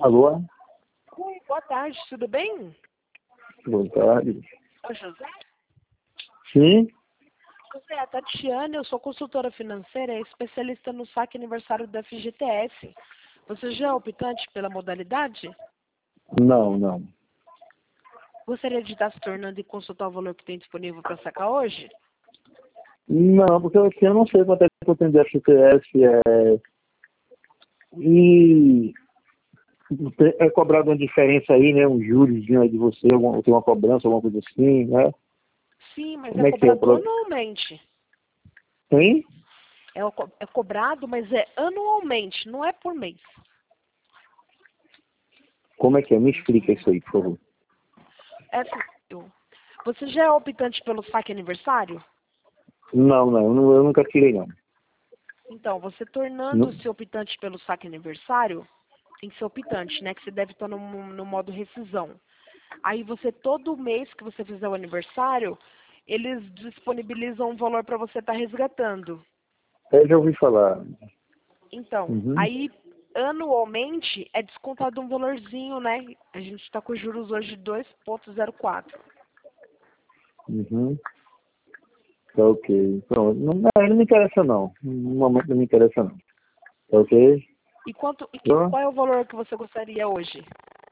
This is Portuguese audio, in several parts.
Alô? Oi, boa tarde, tudo bem? Boa tarde. Oi, José? Sim? José, a Tatiana, eu sou consultora financeira e especialista no saque aniversário da FGTS. Você já é optante pela modalidade? Não, não. Gostaria de estar se tornando e consultar o valor que tem disponível para sacar hoje? Não, porque assim, eu não sei quanto é que eu tenho de FGTS. E é cobrado uma diferença aí, né? Um jurozinho aí de você, tem uma cobrança, alguma coisa assim, né? Sim, mas Como é é que é? cobrado anualmente. Tem? É cobrado, mas é anualmente, não é por mês. Como é que é? Me explica isso aí, por favor. É assim, você já é optante pelo saque aniversário? Não, não, eu nunca tirei, não. Então, você Não. tornando-se optante pelo saque aniversário, tem que ser optante, né? Que você deve estar no modo rescisão. Aí você, todo mês que você fizer o aniversário, eles disponibilizam um valor para você estar resgatando. Eu já ouvi falar. Então, Uhum. aí anualmente é descontado um valorzinho, né? A gente está com juros hoje de 2,04. Uhum. Tá ok. Pronto. Não me interessa, não. No momento não me interessa, não. Tá ok? Qual é o valor que você gostaria hoje?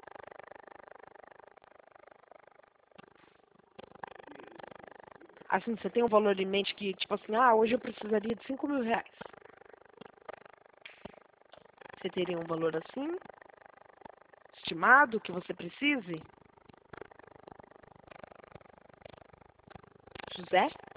Assim, você tem um valor em mente que, tipo assim, hoje eu precisaria de 5.000 reais. Você teria um valor assim, estimado, que você precise? José?